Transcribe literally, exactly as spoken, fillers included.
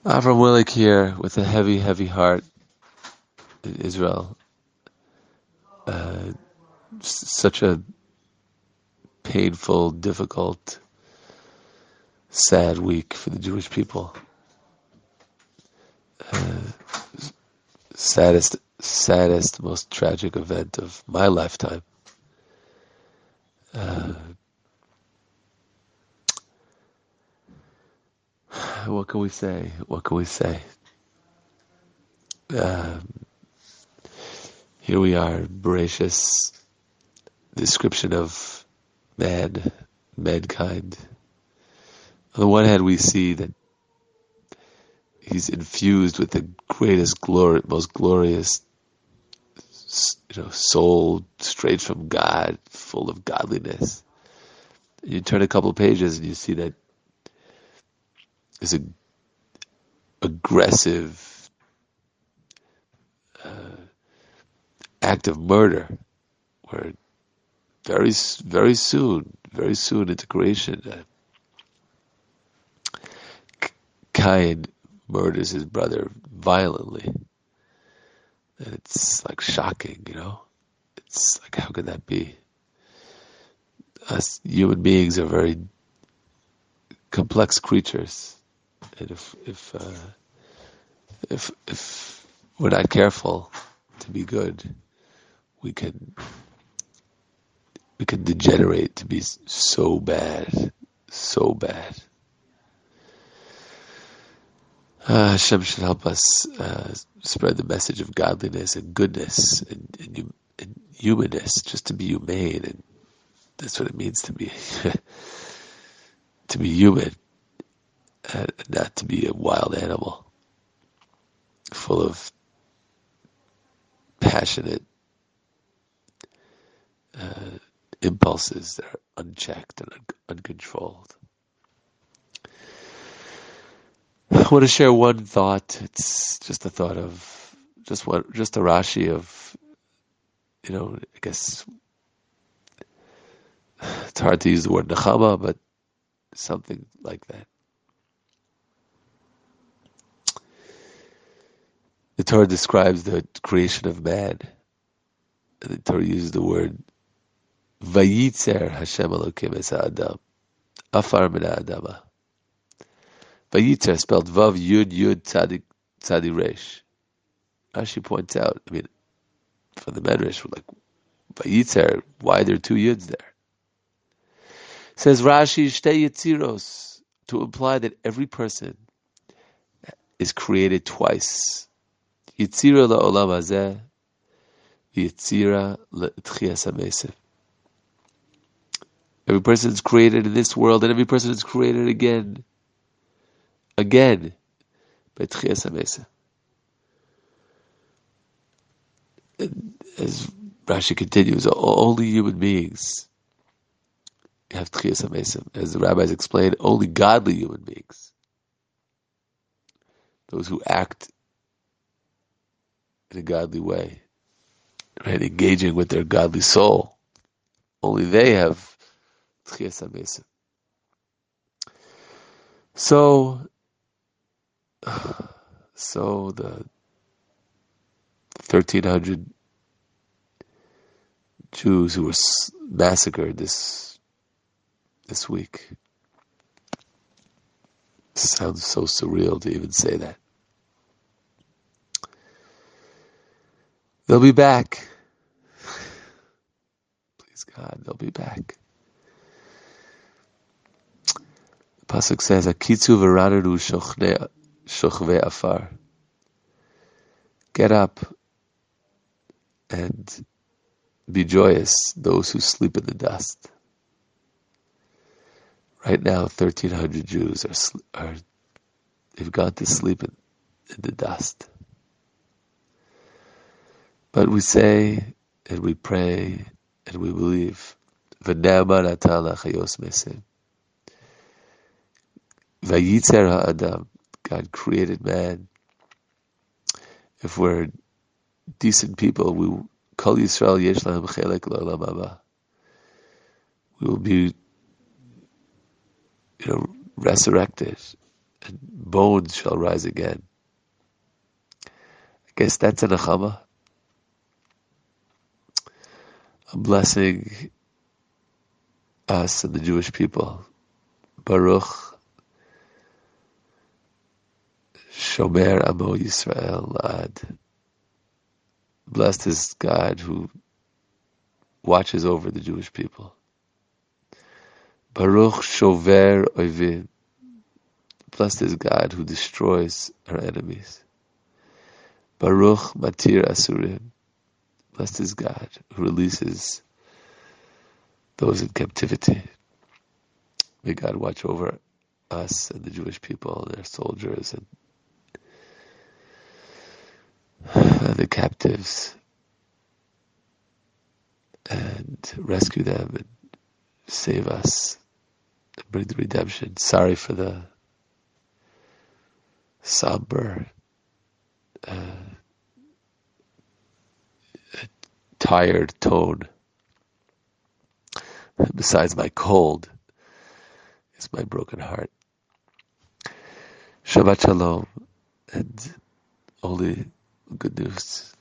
Avram Willick here with a heavy, heavy heart in Israel. Uh, such a painful, difficult, sad week for the Jewish people. Uh, saddest, saddest, most tragic event of my lifetime. Uh, what can we say? What can we say? Um, here we are, Bereshis description of man, mankind. On the one hand, we see that he's infused with the greatest glory, most glorious, you know, soul straight from God, full of godliness. And you turn a couple of pages and you see that there's a aggressive uh, act of murder, where very, very soon, very soon into creation, uh, Cain murders his brother violently. And it's like shocking, you know? It's like, how could that be? Us human beings are very complex creatures. And if if uh, if if we're not careful to be good, we can we can degenerate to be so bad, so bad. Uh, Hashem should help us uh, spread the message of godliness and goodness and, and, and humanness, just to be humane, and that's what it means to be to be human, and not to be a wild animal, full of passionate uh, impulses that are unchecked and un- uncontrolled. I want to share one thought. It's just a thought of just what, just a Rashi of, you know, I guess it's hard to use the word nechama, but something like that. The Torah describes the creation of man, and the Torah uses the word Vayitzer Hashem Elokim es ha'adam afar min ha'adama. Vayitzer spelled Vav Yud Yud Tzadik Tzadi Resh. Rashi points out, I mean, from the Medrash, we're like, Vayitzer, why are there two Yuds there? Says Rashi, Shtei Yetziros, to imply that every person is created twice. Yetzira la'olam hazeh, v'yetzira le'tchias ha'mesef. Every person is created in this world, and every person is created again, again, by tchias ha'mesef. As Rashi continues, only human beings have tchias ha'mesef. As the rabbis explain, only godly human beings, those who act in a godly way, right, engaging with their godly soul, only they have tchias ha'mesef. So, so the thirteen hundred Jews who were massacred this this week. It sounds so surreal to even say that. They'll be back. Please God, they'll be back. The pasuk says, "Akitzu v'ranenu shochvei afar." Get up and be joyous, those who sleep in the dust. Right now, thirteen hundred Jews are are they've gone to sleep in, in the dust. But we say and we pray and we believe. V'ne'aman atah lachayos mesim. Vayitzer ha'adam. God created man. If we're decent people, we Kol Yisrael yesh lahem chelek la'olam haba. We will be, you know, resurrected and bones shall rise again. I guess that's a nechama, a blessing us and the Jewish people. Baruch Shomer Amo Yisrael Ad. Blessed is God who watches over the Jewish people. Baruch Shover Oivim. Blessed is God who destroys our enemies. Baruch Matir Asurim. Blessed is God who releases those in captivity. May God watch over us and the Jewish people and their soldiers and, and the captives, and rescue them and save us and bring the redemption. Sorry for the somber, uh, tired tone. Besides my cold, it's my broken heart. Shabbat Shalom, and only good news.